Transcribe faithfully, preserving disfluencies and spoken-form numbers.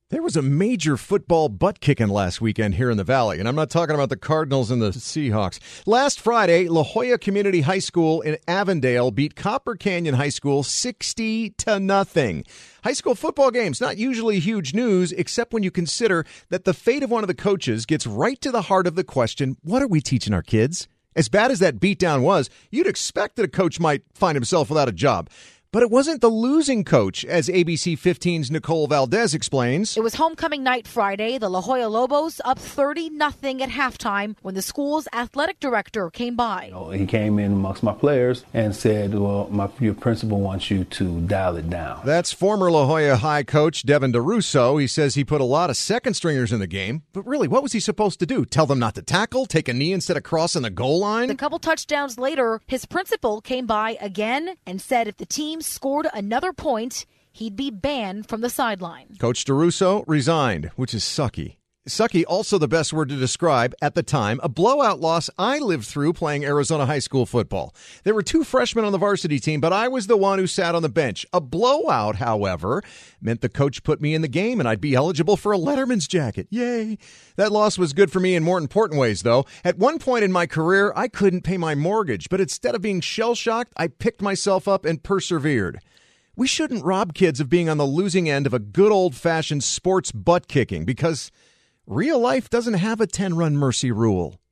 There was a major football butt-kicking last weekend here in the Valley, and I'm not talking about the Cardinals and the Seahawks. Last Friday, La Jolla Community High School in Avondale beat Copper Canyon High School sixty to nothing. High school football games, not usually huge news, except when you consider that the fate of one of the coaches gets right to the heart of the question, what are we teaching our kids? As bad as that beatdown was, you'd expect that a coach might find himself without a job. But it wasn't the losing coach, as A B C fifteen's Nicole Valdez explains. It was homecoming night Friday. The La Jolla Lobos up thirty nothing at halftime when the school's athletic director came by. You know, he came in amongst my players and said, well, my, your principal wants you to dial it down. That's former La Jolla High coach Devin DeRusso. He says he put a lot of second stringers in the game. But really, what was he supposed to do? Tell them not to tackle? Take a knee instead of crossing the goal line? A couple touchdowns later, his principal came by again and said if the team scored another point, he'd be banned from the sideline. Coach DeRusso resigned, which is sucky. Sucky, also the best word to describe, at the time, a blowout loss I lived through playing Arizona high school football. There were two freshmen on the varsity team, but I was the one who sat on the bench. A blowout, however, meant the coach put me in the game and I'd be eligible for a Letterman's jacket. Yay! That loss was good for me in more important ways, though. At one point in my career, I couldn't pay my mortgage, but instead of being shell-shocked, I picked myself up and persevered. We shouldn't rob kids of being on the losing end of a good old-fashioned sports butt-kicking because real life doesn't have a ten-run mercy rule.